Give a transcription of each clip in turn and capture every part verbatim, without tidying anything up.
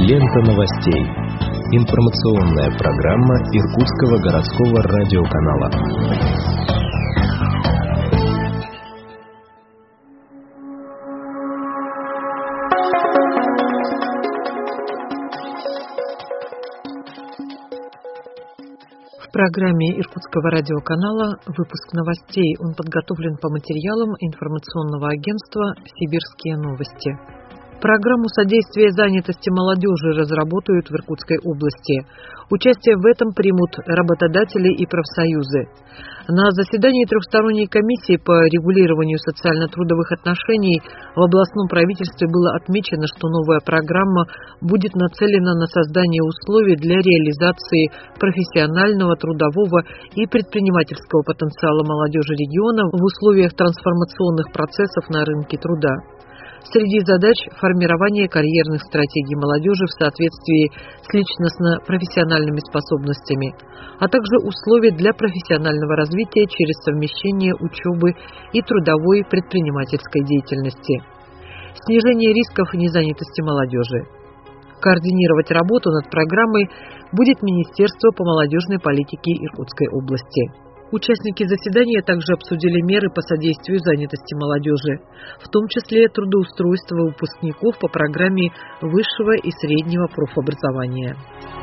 Лента новостей. Информационная программа Иркутского городского радиоканала. В программе Иркутского радиоканала выпуск новостей. Он подготовлен по материалам информационного агентства «Сибирские новости». Программу содействия занятости молодежи разработают в Иркутской области. Участие в этом примут работодатели и профсоюзы. На заседании трехсторонней комиссии по регулированию социально-трудовых отношений в областном правительстве было отмечено, что новая программа будет нацелена на создание условий для реализации профессионального, трудового и предпринимательского потенциала молодежи региона в условиях трансформационных процессов на рынке труда. Среди задач – формирование карьерных стратегий молодежи в соответствии с личностно-профессиональными способностями, а также условия для профессионального развития через совмещение учебы и трудовой предпринимательской деятельности. Снижение рисков незанятости молодежи. Координировать работу над программой будет Министерство по молодежной политике Иркутской области. Участники заседания также обсудили меры по содействию занятости молодежи, в том числе трудоустройство выпускников по программе высшего и среднего профобразования.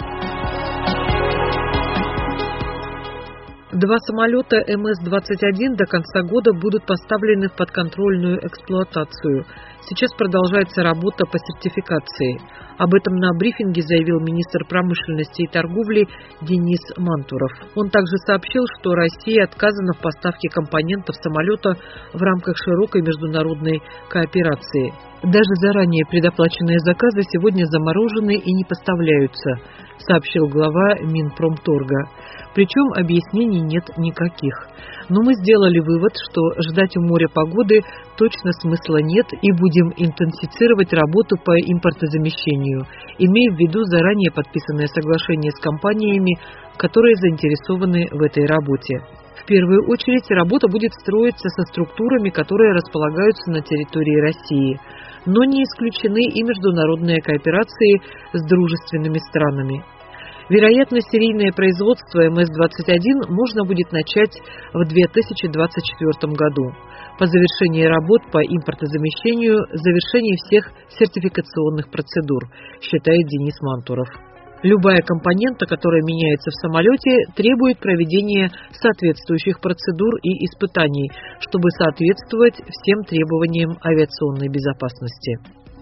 Два самолета эм эс двадцать один до конца года будут поставлены в подконтрольную эксплуатацию. Сейчас продолжается работа по сертификации. Об этом на брифинге заявил министр промышленности и торговли Денис Мантуров. Он также сообщил, что Россия отказана в поставке компонентов самолета в рамках широкой международной кооперации. Даже заранее предоплаченные заказы сегодня заморожены и не поставляются, сообщил глава Минпромторга. Причем объяснений нет никаких. Но мы сделали вывод, что ждать у моря погоды точно смысла нет и будем интенсифицировать работу по импортозамещению, имея в виду заранее подписанное соглашение с компаниями, которые заинтересованы в этой работе. В первую очередь работа будет строиться со структурами, которые располагаются на территории России, но не исключены и международные кооперации с дружественными странами. Вероятно, серийное производство эм эс двадцать один можно будет начать в две тысячи двадцать четвёртом году. По завершении работ по импортозамещению, завершении всех сертификационных процедур, считает Денис Мантуров. Любая компонента, которая меняется в самолете, требует проведения соответствующих процедур и испытаний, чтобы соответствовать всем требованиям авиационной безопасности.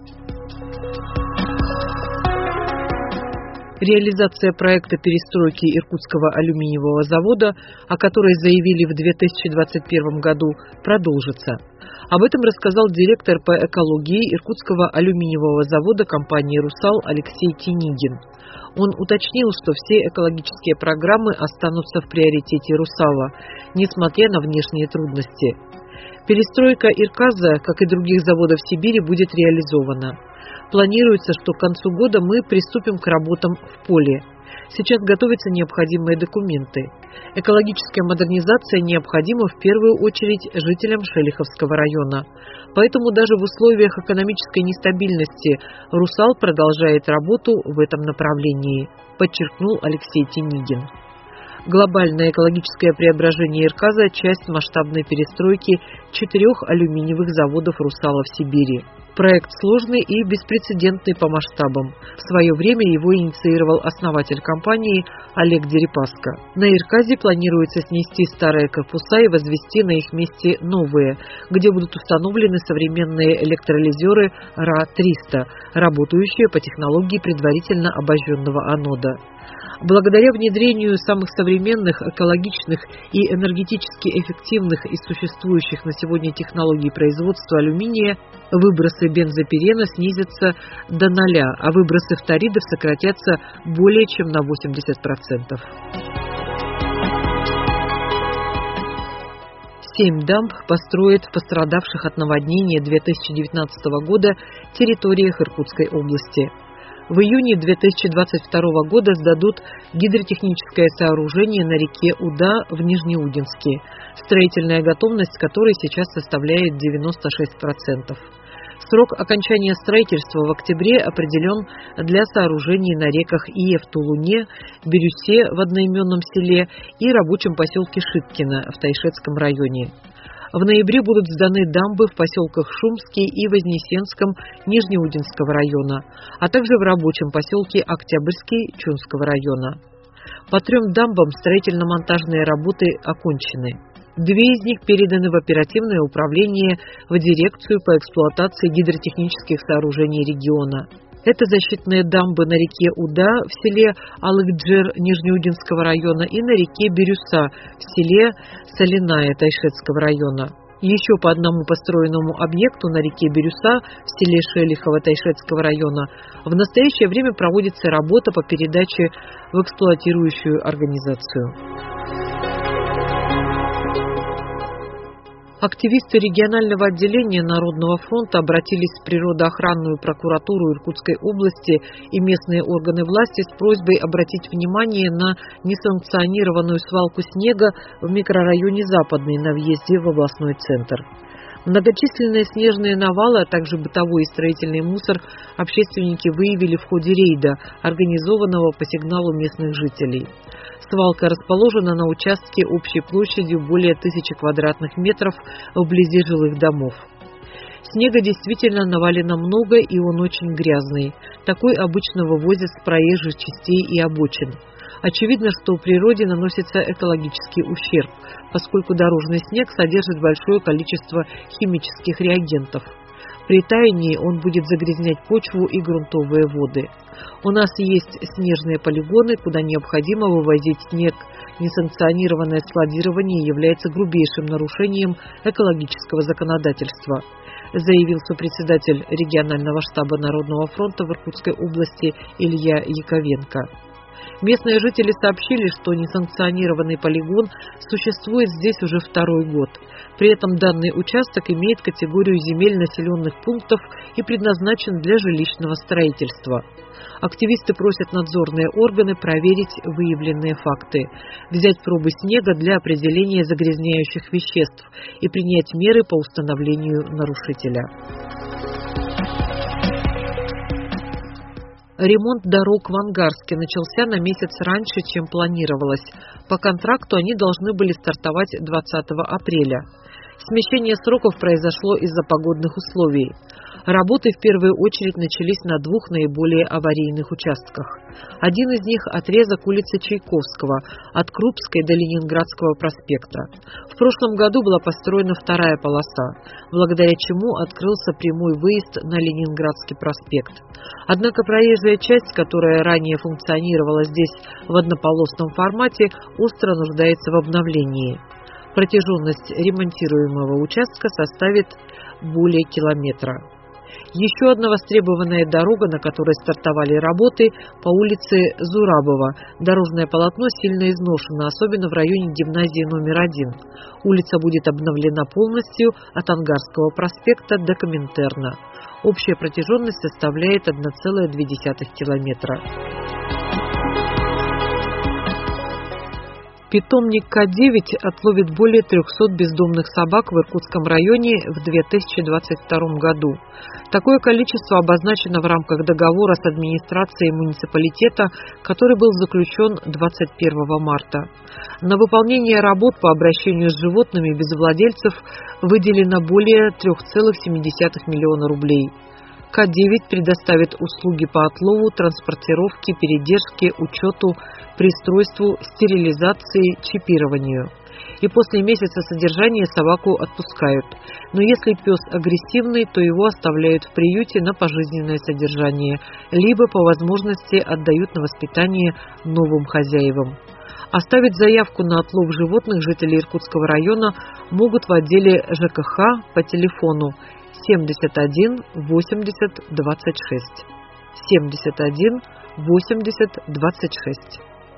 Реализация проекта перестройки Иркутского алюминиевого завода, о которой заявили в две тысячи двадцать первом году, продолжится. Об этом рассказал директор по экологии Иркутского алюминиевого завода компании «Русал» Алексей Тинигин. Он уточнил, что все экологические программы останутся в приоритете «Русала», несмотря на внешние трудности. Перестройка Ирказа, как и других заводов Сибири, будет реализована. Планируется, что к концу года мы приступим к работам в поле. Сейчас готовятся необходимые документы. Экологическая модернизация необходима в первую очередь жителям Шелиховского района. Поэтому даже в условиях экономической нестабильности «Русал» продолжает работу в этом направлении, подчеркнул Алексей Тинигин. Глобальное экологическое преображение Ирказа – часть масштабной перестройки четырех алюминиевых заводов «Русала» в Сибири. Проект сложный и беспрецедентный по масштабам. В свое время его инициировал основатель компании Олег Дерипаска. На Ирказе планируется снести старые корпуса и возвести на их месте новые, где будут установлены современные электролизеры ра триста, работающие по технологии предварительно обожженного анода. Благодаря внедрению самых современных, экологичных и энергетически эффективных из существующих на сегодня технологий производства алюминия, выбросы бензопирена снизятся до нуля, а выбросы фторидов сократятся более чем на восемьдесят процентов. Семь дамб построят в пострадавших от наводнения две тысячи девятнадцатого года территориях Иркутской области. В июне две тысячи двадцать второго года сдадут гидротехническое сооружение на реке Уда в Нижнеудинске, строительная готовность которой сейчас составляет девяносто шесть процентов. Срок окончания строительства в октябре определен для сооружений на реках Ие в Тулуне, Бирюсе в одноименном селе и рабочем поселке Шипкино в Тайшетском районе. В ноябре будут сданы дамбы в поселках Шумский и Вознесенском Нижнеудинского района, а также в рабочем поселке Октябрьский Чунского района. По трем дамбам строительно-монтажные работы окончены. Две из них переданы в оперативное управление в дирекцию по эксплуатации гидротехнических сооружений региона. Это защитные дамбы на реке Уда в селе Алыкджер Нижнеудинского района и на реке Бирюса в селе Соляная Тайшетского района. Еще по одному построенному объекту на реке Бирюса в селе Шелихово Тайшетского района в настоящее время проводится работа по передаче в эксплуатирующую организацию. Активисты регионального отделения Народного фронта обратились в природоохранную прокуратуру Иркутской области и местные органы власти с просьбой обратить внимание на несанкционированную свалку снега в микрорайоне Западный на въезде в областной центр. Многочисленные снежные навалы, а также бытовой и строительный мусор общественники выявили в ходе рейда, организованного по сигналу местных жителей. Свалка расположена на участке общей площадью более тысячи квадратных метров вблизи жилых домов. Снега действительно навалено много, и он очень грязный. Такой обычно вывозят с проезжих частей и обочин. Очевидно, что природе наносится экологический ущерб, поскольку дорожный снег содержит большое количество химических реагентов. При таянии он будет загрязнять почву и грунтовые воды. У нас есть снежные полигоны, куда необходимо вывозить снег. Несанкционированное складирование является грубейшим нарушением экологического законодательства, заявил сопредседатель регионального штаба Народного фронта в Иркутской области Илья Яковенко. Местные жители сообщили, что несанкционированный полигон существует здесь уже второй год. При этом данный участок имеет категорию земель населенных пунктов и предназначен для жилищного строительства. Активисты просят надзорные органы проверить выявленные факты, взять пробы снега для определения загрязняющих веществ и принять меры по установлению нарушителя. Ремонт дорог в Ангарске начался на месяц раньше, чем планировалось. По контракту они должны были стартовать двадцатого апреля. Смещение сроков произошло из-за погодных условий. Работы в первую очередь начались на двух наиболее аварийных участках. Один из них – отрезок улицы Чайковского, от Крупской до Ленинградского проспекта. В прошлом году была построена вторая полоса, благодаря чему открылся прямой выезд на Ленинградский проспект. Однако проезжая часть, которая ранее функционировала здесь в однополосном формате, остро нуждается в обновлении. Протяженность ремонтируемого участка составит более километра. Еще одна востребованная дорога, на которой стартовали работы, по улице Зурабова. Дорожное полотно сильно изношено, особенно в районе гимназии номер один. Улица будет обновлена полностью от Ангарского проспекта до Коминтерна. Общая протяженность составляет одна целая две десятых километра. Питомник Ка девять отловит более трехсот бездомных собак в Иркутском районе в две тысячи двадцать втором году. Такое количество обозначено в рамках договора с администрацией муниципалитета, который был заключен двадцать первого марта. На выполнение работ по обращению с животными без владельцев выделено более три целых семь десятых миллиона рублей. Ка девять предоставит услуги по отлову, транспортировке, передержке, учету, пристройству, стерилизации, чипированию. И после месяца содержания собаку отпускают. Но если пес агрессивный, то его оставляют в приюте на пожизненное содержание, либо по возможности отдают на воспитание новым хозяевам. Оставить заявку на отлов животных жители Иркутского района могут в отделе Жэ Ка Ха по телефону семьдесят один восемьдесят двадцать шесть. семьдесят один восемьдесят двадцать шесть.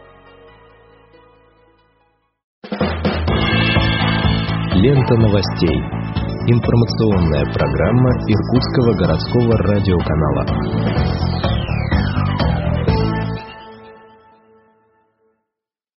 Лента новостей. Информационная программа Иркутского городского радиоканала.